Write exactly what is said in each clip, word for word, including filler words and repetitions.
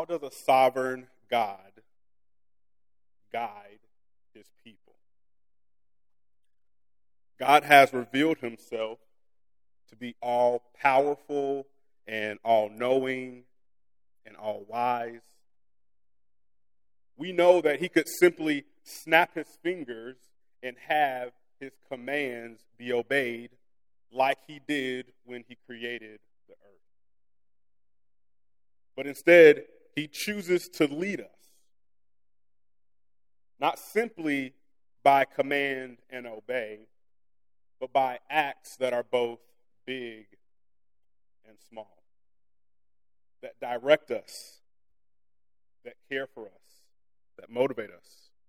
How does a sovereign God guide his people? God has revealed himself to be all-powerful and all-knowing and all-wise. We know that he could simply snap his fingers and have his commands be obeyed like he did when he created the earth. But instead, he chooses to lead us, not simply by command and obey, but by acts that are both big and small, that direct us, that care for us, that motivate us.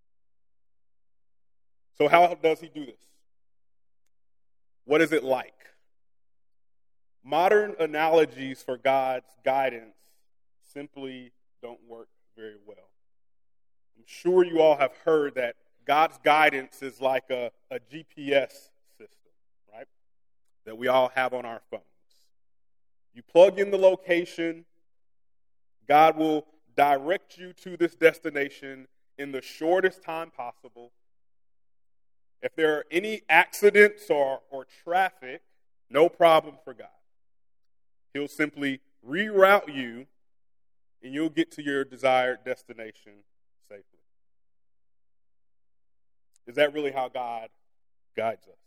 So how does he do this? What is it like? Modern analogies for God's guidance simply don't work very well. I'm sure you all have heard that God's guidance is like a, a G P S system, right? That we all have on our phones. You plug in the location, God will direct you to this destination in the shortest time possible. If there are any accidents or, or traffic, no problem for God. He'll simply reroute you, and you'll get to your desired destination safely. Is that really how God guides us?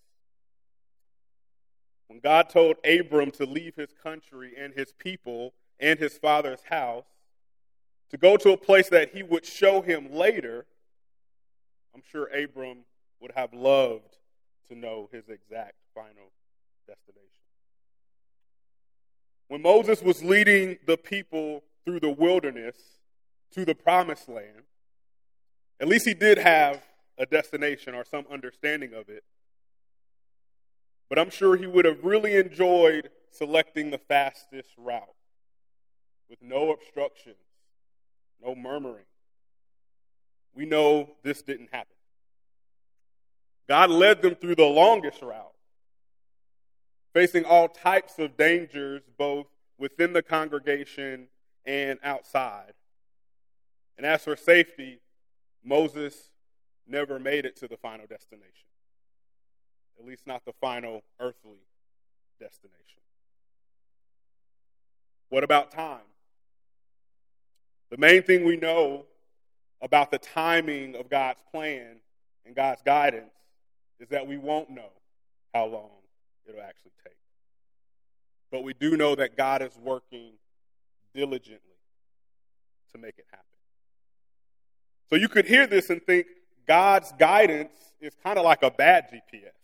When God told Abram to leave his country and his people and his father's house to go to a place that he would show him later, I'm sure Abram would have loved to know his exact final destination. When Moses was leading the people through the wilderness to the promised land, at least he did have a destination or some understanding of it. But I'm sure he would have really enjoyed selecting the fastest route with no obstructions, no murmuring. We know this didn't happen. God led them through the longest route, facing all types of dangers both within the congregation and outside. And as for safety, Moses never made it to the final destination, at least not the final earthly destination. What about time? The main thing we know about the timing of God's plan and God's guidance is that we won't know how long it'll actually take. But we do know that God is working diligently to make it happen. So you could hear this and think God's guidance is kind of like a bad G P S.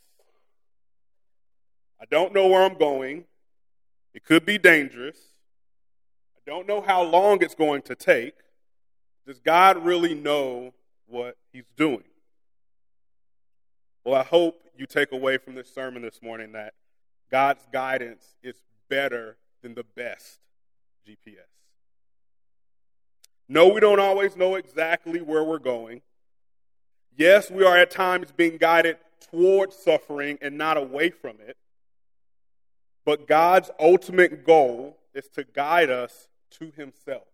I don't know where I'm going. It could be dangerous. I don't know how long it's going to take. Does God really know what he's doing? Well, I hope you take away from this sermon this morning that God's guidance is better than the best G P S. No, we don't always know exactly where we're going. Yes, we are at times being guided towards suffering and not away from it. But God's ultimate goal is to guide us to himself.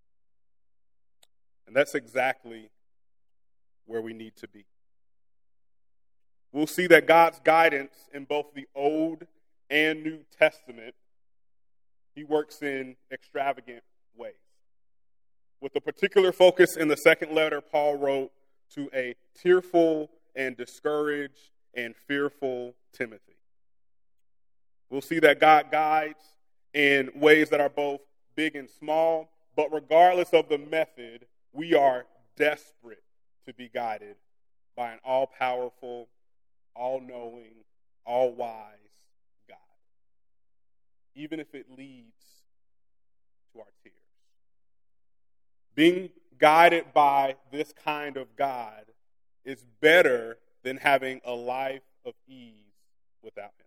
And that's exactly where we need to be. We'll see that God's guidance in both the Old and New Testament, he works in extravagant ways. With a particular focus in the second letter Paul wrote to a tearful and discouraged and fearful Timothy. We'll see that God guides in ways that are both big and small, but regardless of the method, we are desperate to be guided by an all-powerful, all-knowing, all-wise God, even if it leads to our tears. Being guided by this kind of God is better than having a life of ease without him.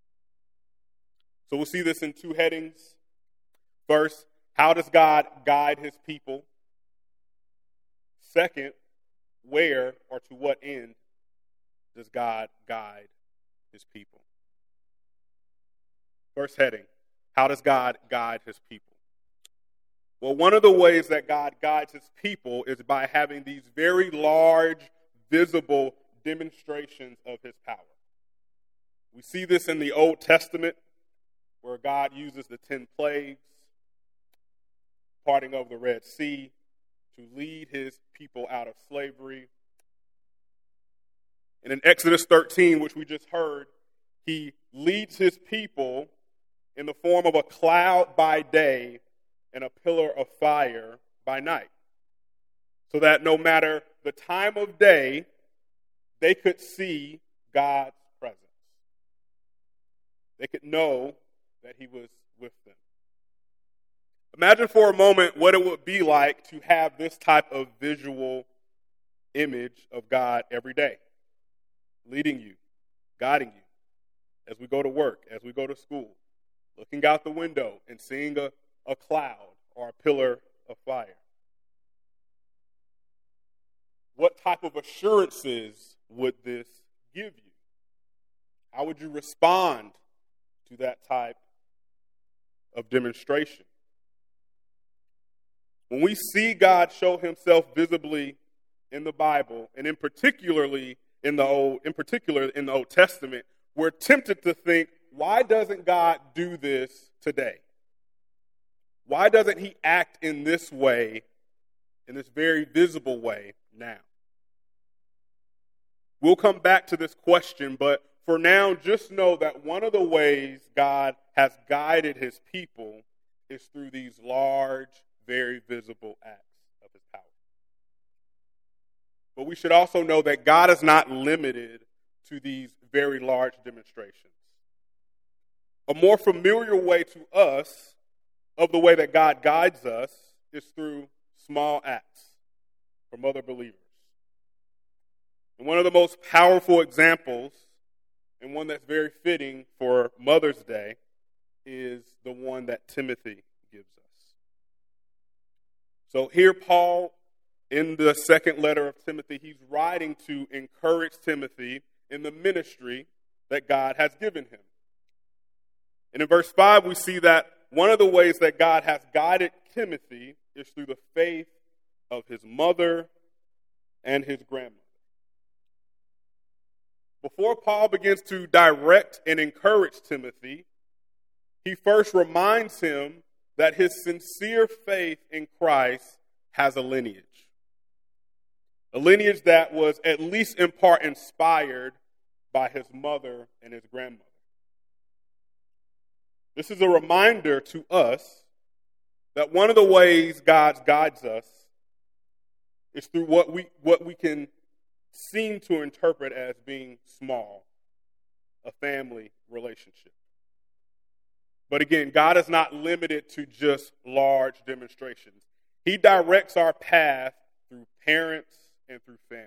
So we'll see this in two headings. First, how does God guide his people? Second, where or to what end does God guide his people? First heading, how does God guide his people? Well, one of the ways that God guides his people is by having these very large, visible demonstrations of his power. We see this in the Old Testament, where God uses the ten plagues, parting of the Red Sea, to lead his people out of slavery. And in Exodus thirteen, which we just heard, he leads his people in the form of a cloud by day and a pillar of fire by night, so that no matter the time of day, they could see God's presence. They could know that he was with them. Imagine for a moment what it would be like to have this type of visual image of God every day, leading you, guiding you as we go to work, as we go to school, looking out the window and seeing a, a cloud or a pillar of fire. What type of assurances would this give you? How would you respond to that type of demonstration? When we see God show himself visibly in the Bible, and in particularly in the Old, in particular in the Old Testament, we're tempted to think, why doesn't God do this today? Why doesn't he act in this way, in this very visible way now? We'll come back to this question, but for now, just know that one of the ways God has guided his people is through these large, very visible acts of his power. But we should also know that God is not limited to these very large demonstrations. A more familiar way to us of the way that God guides us is through small acts from other believers. And one of the most powerful examples, and one that's very fitting for Mother's Day, is the one that Timothy gives us. So here Paul, in the second letter of Timothy, he's writing to encourage Timothy in the ministry that God has given him. And in verse five, we see that one of the ways that God has guided Timothy is through the faith of his mother and his grandmother. Before Paul begins to direct and encourage Timothy, he first reminds him that his sincere faith in Christ has a lineage. A lineage that was at least in part inspired by his mother and his grandmother. This is a reminder to us that one of the ways God guides us is through what we what we can seem to interpret as being small, a family relationship. But again, God is not limited to just large demonstrations. He directs our path through parents and through family.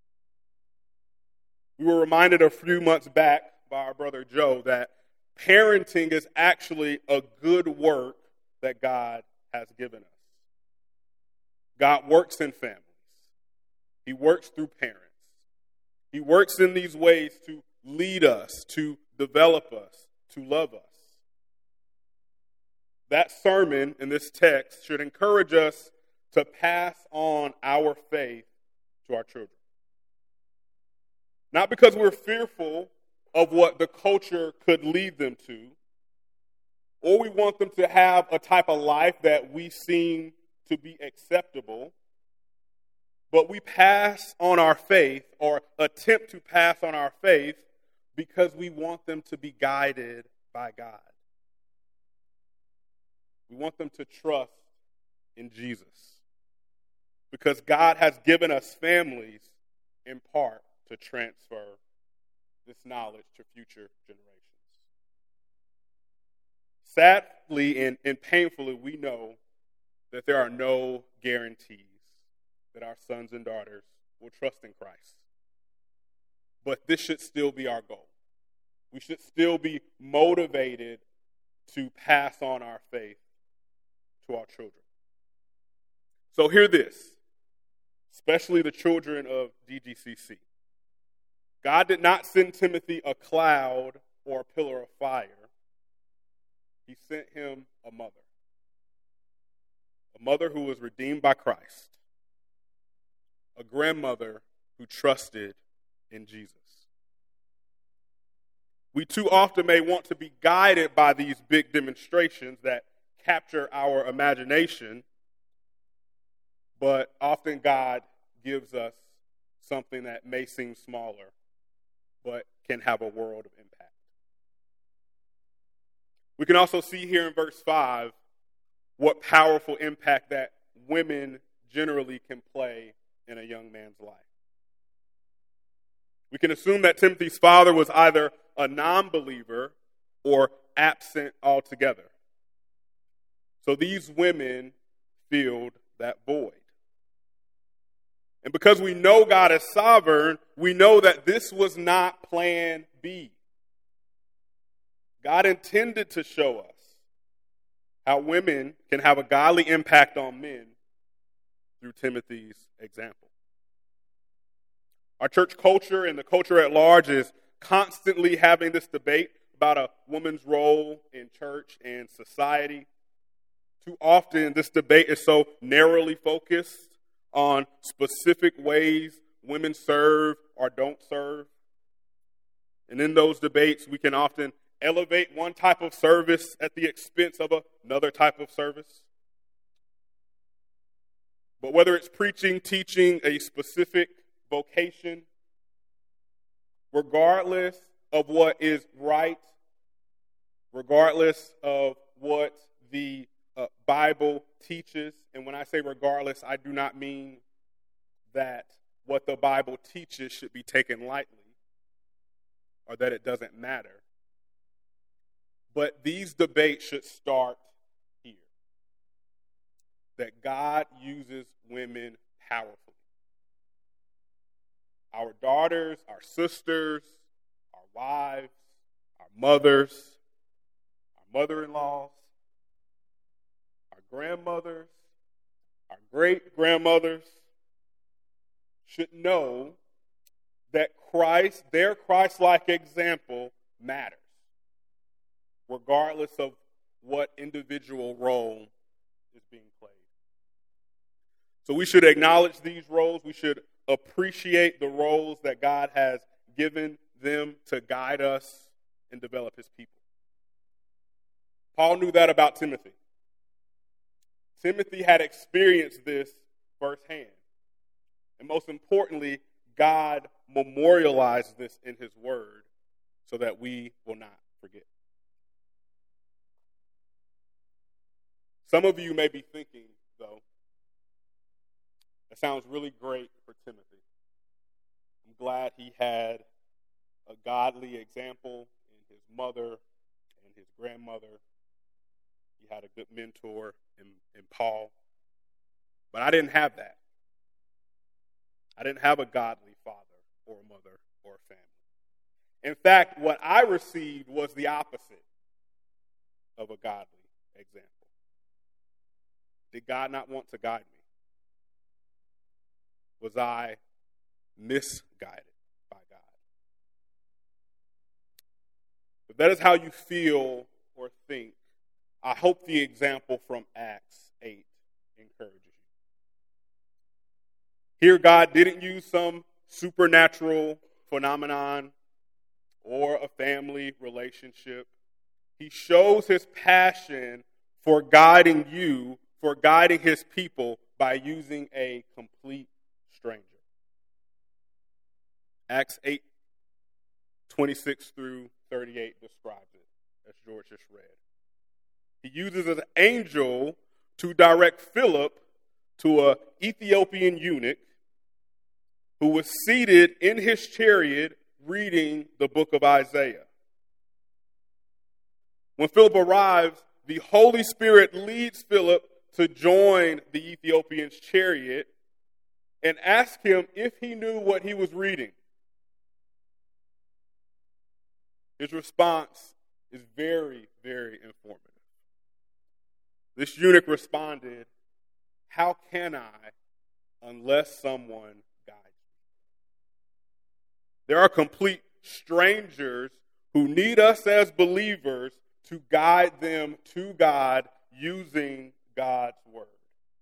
We were reminded a few months back by our brother Joe that parenting is actually a good work that God has given us. God works in families. He works through parents. He works in these ways to lead us, to develop us, to love us. That sermon in this text should encourage us to pass on our faith to our children. Not because we're fearful of what the culture could lead them to, or we want them to have a type of life that we seem to be acceptable, but we pass on our faith or attempt to pass on our faith because we want them to be guided by God. We want them to trust in Jesus because God has given us families in part to transfer this knowledge to future generations. Sadly and, and painfully, we know that there are no guarantees that our sons and daughters will trust in Christ. But this should still be our goal. We should still be motivated to pass on our faith to our children. So hear this, especially the children of D G C C. God did not send Timothy a cloud or a pillar of fire. He sent him a mother. A a mother who was redeemed by Christ, a grandmother who trusted in Jesus. We too often may want to be guided by these big demonstrations that capture our imagination, but often God gives us something that may seem smaller, but can have a world of impact. We can also see here in verse five what powerful impact that women generally can play in a young man's life. We can assume that Timothy's father was either a non-believer or absent altogether. So these women filled that void. And because we know God is sovereign, we know that this was not plan B. God intended to show us how women can have a godly impact on men through Timothy's example. Our church culture and the culture at large is constantly having this debate about a woman's role in church and society. Too often, this debate is so narrowly focused on specific ways women serve or don't serve. And in those debates, we can often elevate one type of service at the expense of another type of service. But whether it's preaching, teaching a specific vocation, regardless of what is right, regardless of what the uh, Bible teaches, and when I say regardless, I do not mean that what the Bible teaches should be taken lightly or that it doesn't matter. But these debates should start here. That God uses women powerfully. Our daughters, our sisters, our wives, our mothers, our mother-in-laws, our grandmothers, our great-grandmothers should know that Christ, their Christ-like example matters, regardless of what individual role is being played. So we should acknowledge these roles. We should appreciate the roles that God has given them to guide us and develop his people. Paul knew that about Timothy. Timothy had experienced this firsthand. And most importantly, God memorialized this in his word so that we will not forget. Some of you may be thinking, though, that sounds really great for Timothy. I'm glad he had a godly example in his mother and his grandmother. He had a good mentor in, in Paul. But I didn't have that. I didn't have a godly father or a mother or a family. In fact, what I received was the opposite of a godly example. Did God not want to guide me? Was I misguided by God? If that is how you feel or think, I hope the example from Acts eight encourages you. Here, God didn't use some supernatural phenomenon or a family relationship. He shows his passion for guiding you, for guiding his people by using a complete stranger. Acts eight, twenty-six through thirty-eight describes it, as George just read. He uses an angel to direct Philip to an Ethiopian eunuch who was seated in his chariot reading the book of Isaiah. When Philip arrives, the Holy Spirit leads Philip to join the Ethiopian's chariot and ask him if he knew what he was reading. His response is very, very informative. This eunuch responded, "How can I unless someone guides me?" There are complete strangers who need us as believers to guide them to God using God's word.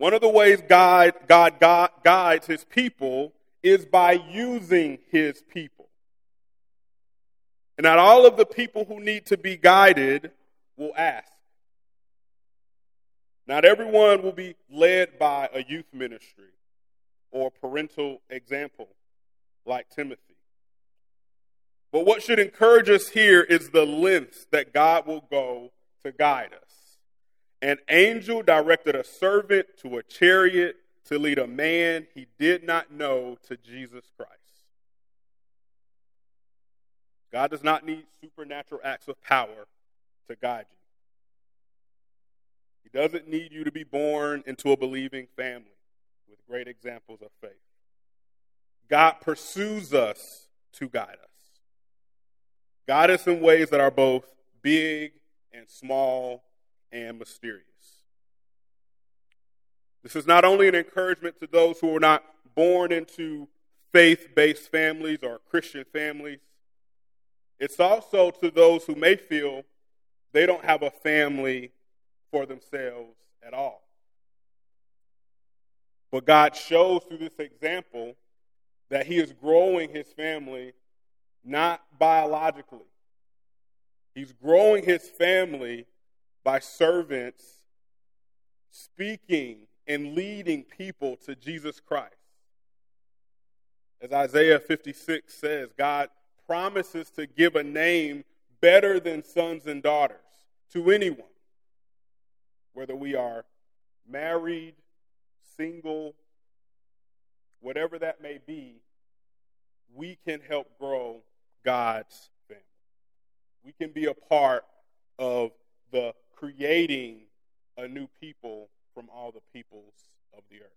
One of the ways God, God, God guides his people is by using his people. And not all of the people who need to be guided will ask. Not everyone will be led by a youth ministry or parental example like Timothy. But what should encourage us here is the lengths that God will go to guide us. An angel directed a servant to a chariot to lead a man he did not know to Jesus Christ. God does not need supernatural acts of power to guide you. He doesn't need you to be born into a believing family with great examples of faith. God pursues us to guide us. Guide us in ways that are both big and small and mysterious. This is not only an encouragement to those who are not born into faith-based families or Christian families. It's also to those who may feel they don't have a family for themselves at all. But God shows through this example that he is growing his family not biologically. He's growing his family by servants speaking and leading people to Jesus Christ. As Isaiah fifty-six says, God promises to give a name better than sons and daughters to anyone, whether we are married, single, whatever that may be. We can help grow God's family. We can be a part of the creating a new people from all the peoples of the earth.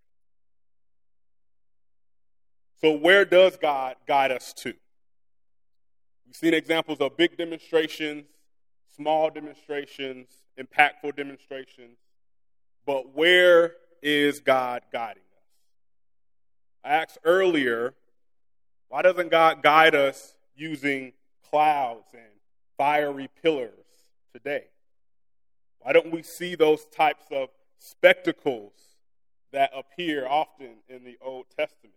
So where does God guide us to? We've seen examples of big demonstrations, small demonstrations, impactful demonstrations. But where is God guiding us? I asked earlier, why doesn't God guide us using clouds and fiery pillars today? Why don't we see those types of spectacles that appear often in the Old Testament?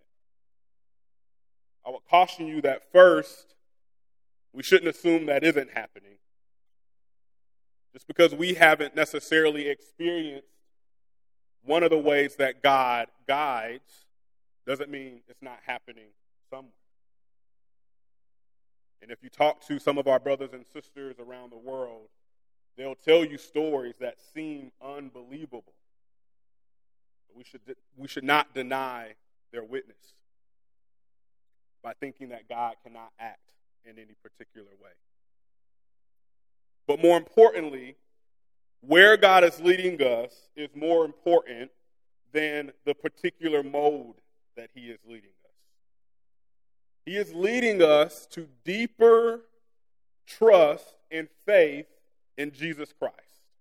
I would caution you that first, we shouldn't assume that isn't happening. Just because we haven't necessarily experienced one of the ways that God guides doesn't mean it's not happening somewhere. And if you talk to some of our brothers and sisters around the world, they'll tell you stories that seem unbelievable. We should, we should not deny their witness by thinking that God cannot act in any particular way. But more importantly, where God is leading us is more important than the particular mode that he is leading us. He is leading us to deeper trust and faith in Jesus Christ.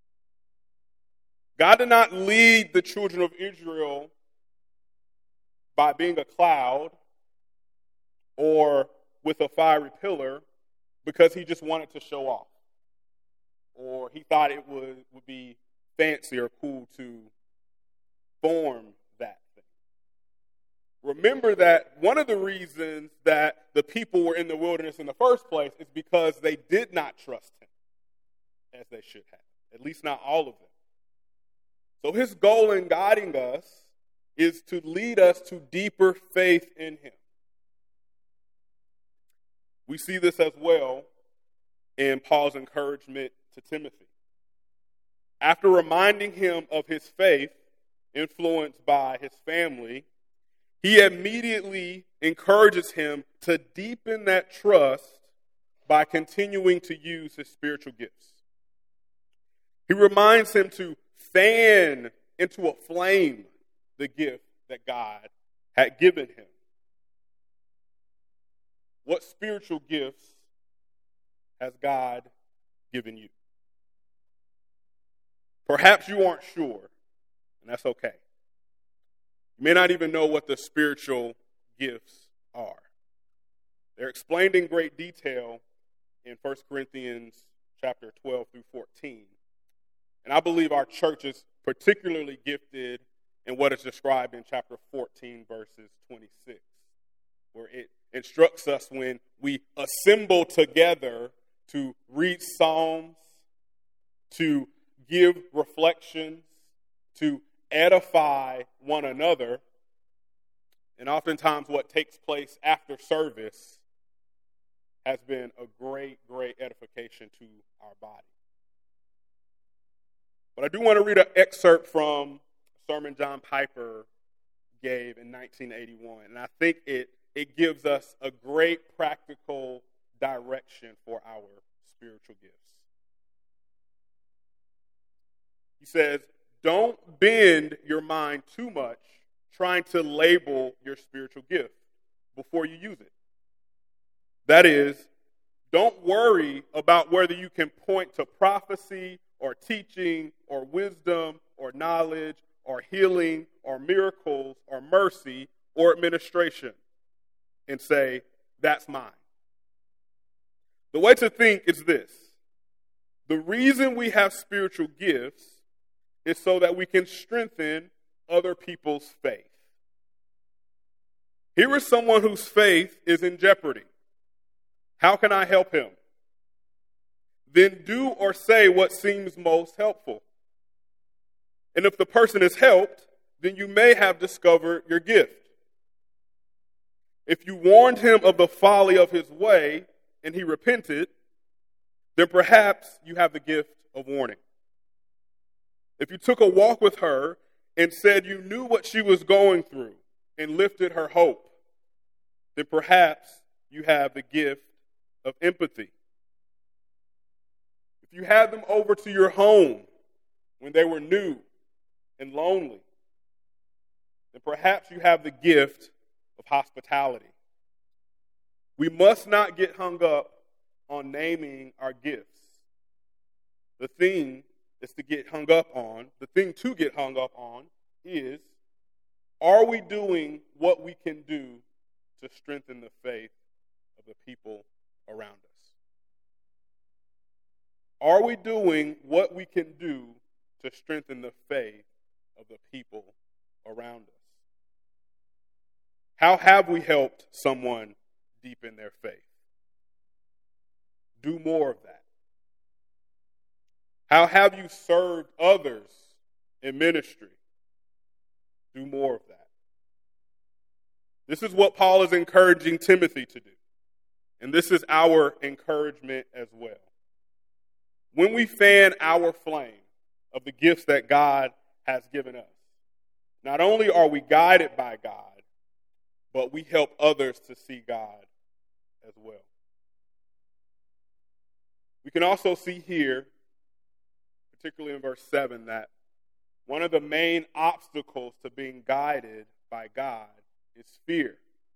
God did not lead the children of Israel by being a cloud or with a fiery pillar because he just wanted to show off, or he thought it would, would be fancy or cool to form that thing. Remember that one of the reasons that the people were in the wilderness in the first place is because they did not trust him as they should have, at least not all of them. So his goal in guiding us is to lead us to deeper faith in him. We see this as well in Paul's encouragement to Timothy. After reminding him of his faith, influenced by his family, he immediately encourages him to deepen that trust by continuing to use his spiritual gifts. He reminds him to fan into a flame the gift that God had given him. What spiritual gifts has God given you? Perhaps you aren't sure, and that's okay. You may not even know what the spiritual gifts are. They're explained in great detail in First Corinthians chapter twelve through fourteen. And I believe our church is particularly gifted in what is described in chapter fourteen, verses twenty-six, where it instructs us when we assemble together to read Psalms, to give reflections, to edify one another. And oftentimes what takes place after service has been a great, great edification to our body. But I do want to read an excerpt from a sermon John Piper gave in nineteen eighty-one. And I think it, it gives us a great practical direction for our spiritual gifts. He says, don't bend your mind too much trying to label your spiritual gift before you use it. That is, don't worry about whether you can point to prophecy or teaching or wisdom or knowledge or healing or miracles or mercy or administration and say, that's mine. The way to think is this. The reason we have spiritual gifts is so that we can strengthen other people's faith. Here is someone whose faith is in jeopardy. How can I help him? Then do or say what seems most helpful. And if the person is helped, then you may have discovered your gift. If you warned him of the folly of his way and he repented, then perhaps you have the gift of warning. If you took a walk with her and said you knew what she was going through and lifted her hope, then perhaps you have the gift of empathy. If you had them over to your home when they were new and lonely, then perhaps you have the gift of hospitality. We must not get hung up on naming our gifts. The thing is to get hung up on, the thing to get hung up on is, are we doing what we can do to strengthen the faith of the people around us? Are we doing what we can do to strengthen the faith of the people around us? How have we helped someone deepen their faith? Do more of that. How have you served others in ministry? Do more of that. This is what Paul is encouraging Timothy to do. And this is our encouragement as well. When we fan our flame of the gifts that God has given us, not only are we guided by God, but we help others to see God as well. We can also see here, particularly in verse seven, that one of the main obstacles to being guided by God is fear.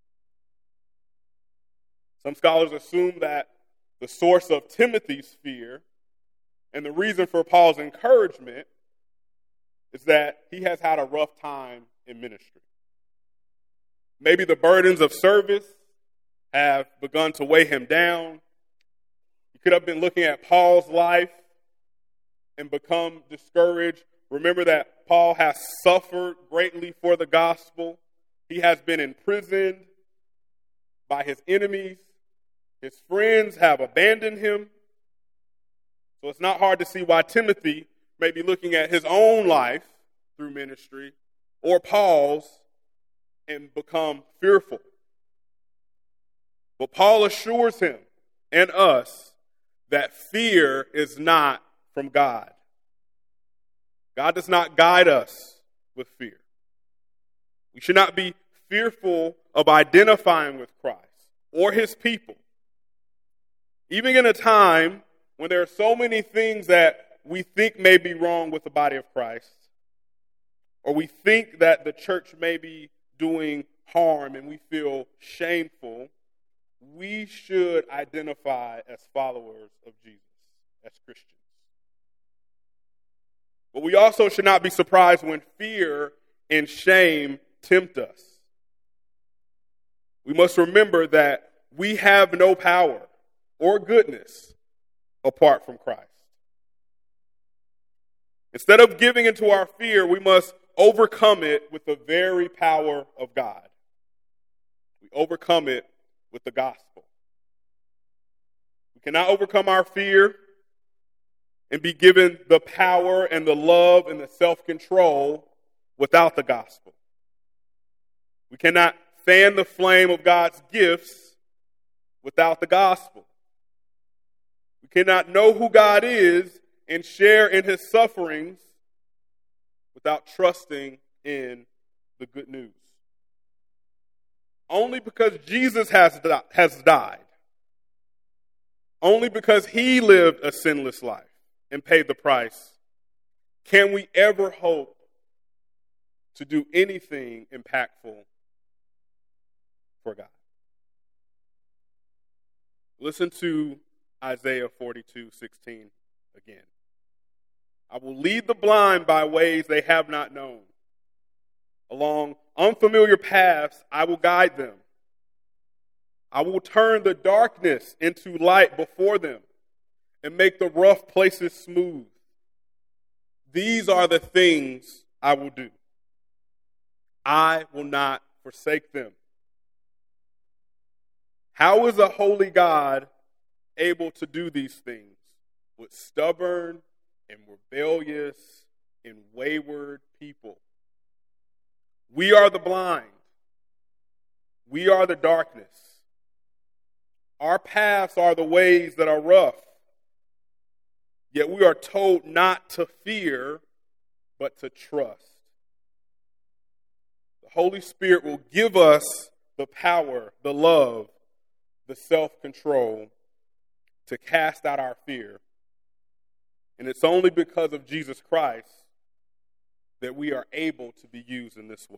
Some scholars assume that the source of Timothy's fear and the reason for Paul's encouragement is that he has had a rough time in ministry. Maybe the burdens of service have begun to weigh him down. He could have been looking at Paul's life and become discouraged. Remember that Paul has suffered greatly for the gospel. He has been imprisoned by his enemies. His friends have abandoned him. So it's not hard to see why Timothy may be looking at his own life through ministry or Paul's and become fearful. But Paul assures him and us that fear is not from God. God does not guide us with fear. We should not be fearful of identifying with Christ or his people. Even in a time when there are so many things that we think may be wrong with the body of Christ, or we think that the church may be doing harm and we feel shameful, we should identify as followers of Jesus, as Christians. But we also should not be surprised when fear and shame tempt us. We must remember that we have no power or goodness apart from Christ. Instead of giving into our fear, we must overcome it with the very power of God. We overcome it with the gospel. We cannot overcome our fear and be given the power and the love and the self-control without the gospel. We cannot fan the flame of God's gifts without the gospel. We cannot know who God is and share in his sufferings without trusting in the good news. Only because Jesus has, di- has died, only because he lived a sinless life and paid the price, can we ever hope to do anything impactful for God. Listen to Isaiah forty-two sixteen again. I will lead the blind by ways they have not known. Along unfamiliar paths, I will guide them. I will turn the darkness into light before them and make the rough places smooth. These are the things I will do. I will not forsake them. How is a holy God able to do these things with stubborn and rebellious and wayward people? We are the blind. We are the darkness. Our paths are the ways that are rough. Yet we are told not to fear, but to trust. The Holy Spirit will give us the power, the love, the self-control to cast out our fear. And it's only because of Jesus Christ that we are able to be used in this way.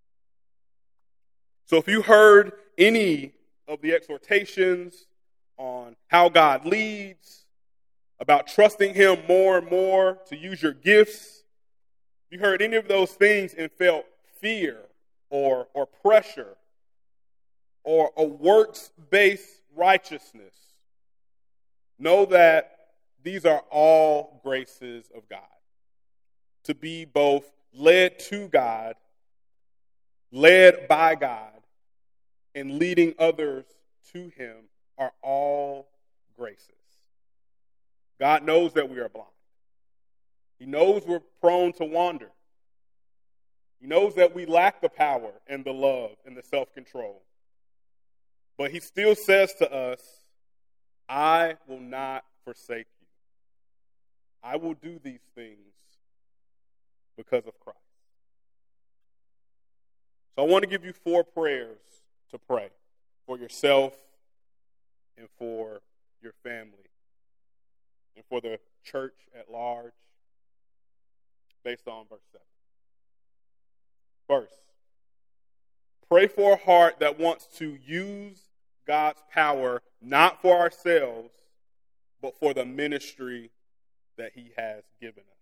So if you heard any of the exhortations on how God leads, about trusting him more and more to use your gifts, if you heard any of those things and felt fear or, or pressure or a works-based righteousness, know that these are all graces of God. To be both led to God, led by God, and leading others to him are all graces. God knows that we are blind. He knows we're prone to wander. He knows that we lack the power and the love and the self-control. But he still says to us, I will not forsake you. I will do these things because of Christ. So I want to give you four prayers to pray for yourself and for your family and for the church at large based on verse seven. First, pray for a heart that wants to use God's power not for ourselves, but for the ministry that he has given us.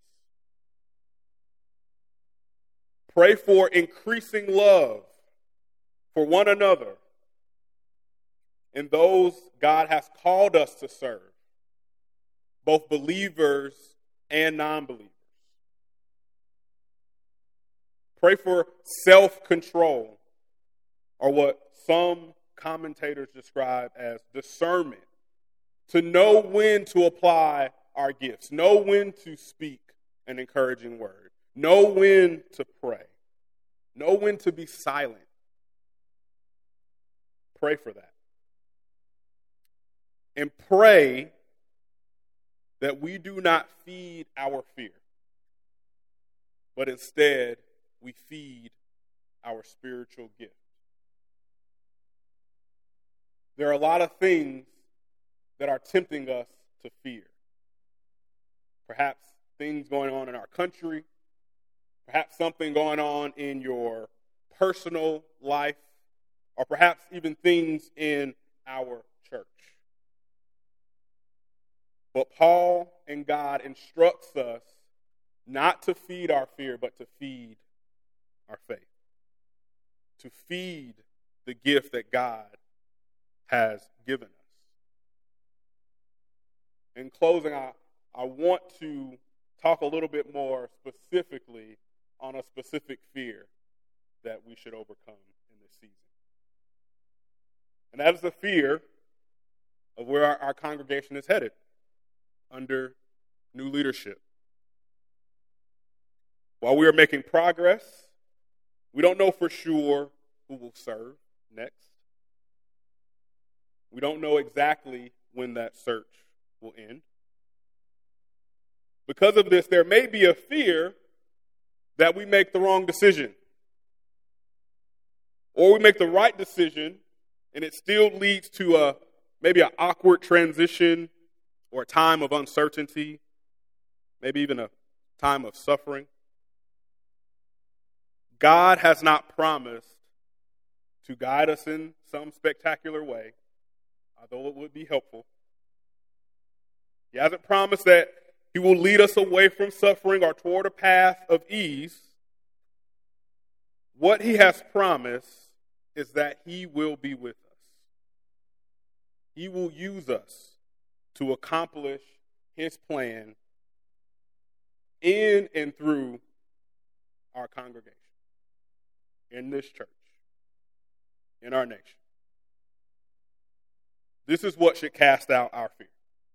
Pray for increasing love for one another and those God has called us to serve, both believers and non-believers. Pray for self-control, or what some commentators describe as discernment, to know when to apply our gifts, know when to speak an encouraging word, know when to pray, know when to be silent. Pray for that. And pray that we do not feed our fear, but instead we feed our spiritual gift. There are a lot of things that are tempting us to fear. Perhaps things going on in our country, perhaps something going on in your personal life, or perhaps even things in our church. But Paul and God instructs us not to feed our fear, but to feed our faith. To feed the gift that God has given us. In closing, I, I want to talk a little bit more specifically on a specific fear that we should overcome in this season. And that is the fear of where our, our congregation is headed under new leadership. While we are making progress, we don't know for sure who will serve next. We don't know exactly when that search will end. Because of this, there may be a fear that we make the wrong decision. Or we make the right decision, and it still leads to a maybe an awkward transition or a time of uncertainty, maybe even a time of suffering. God has not promised to guide us in some spectacular way, although it would be helpful. He hasn't promised that He will lead us away from suffering or toward a path of ease. What He has promised is that He will be with us. He will use us to accomplish His plan in and through our congregation, in this church, in our nation. This is what should cast out our fear.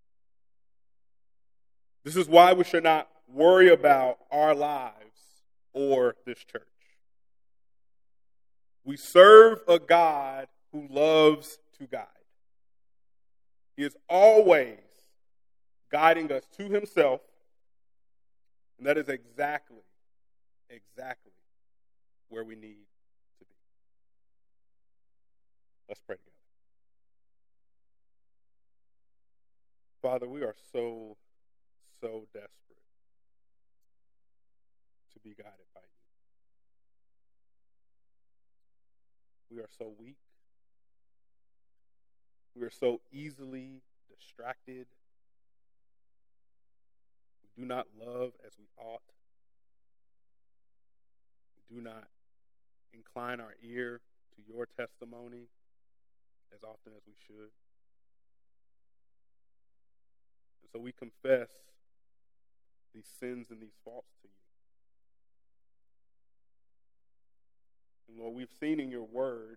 This is why we should not worry about our lives or this church. We serve a God who loves to guide. He is always guiding us to Himself, and that is exactly, exactly where we need to be. Let's pray together. Father, we are so, so desperate to be guided by You. We are so weak. We are so easily distracted. We do not love as we ought. We do not incline our ear to Your testimony as often as we should. And so we confess these sins and these faults to You. And Lord, we've seen in Your word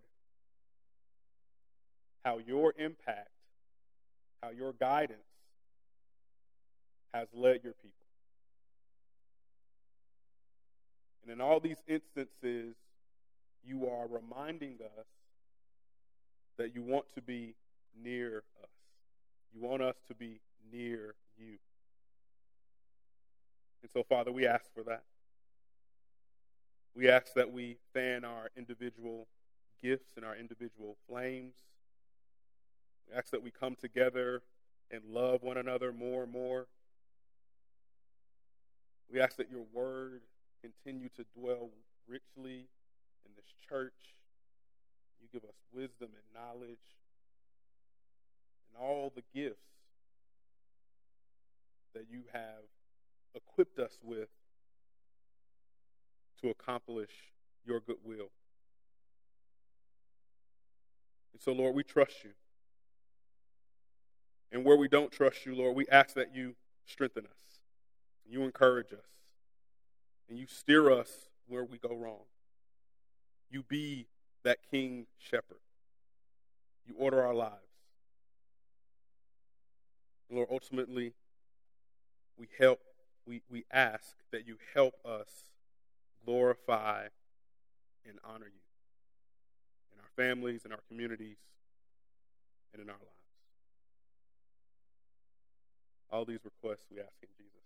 how Your impact, how Your guidance has led Your people. And in all these instances, You are reminding us that You want to be near us. You want us to be near You. And so, Father, we ask for that. We ask that we fan our individual gifts and our individual flames. We ask that we come together and love one another more and more. We ask that Your word continue to dwell richly in this church. You give us wisdom and knowledge and all the gifts that You have equipped us with to accomplish Your good will. And so, Lord, we trust You. And where we don't trust You, Lord, we ask that You strengthen us. You encourage us. And You steer us where we go wrong. You be that King Shepherd. You order our lives. And Lord, ultimately, we help, we, we ask that You help us glorify and honor You in our families, in our communities, and in our lives. All these requests we ask in Jesus' name.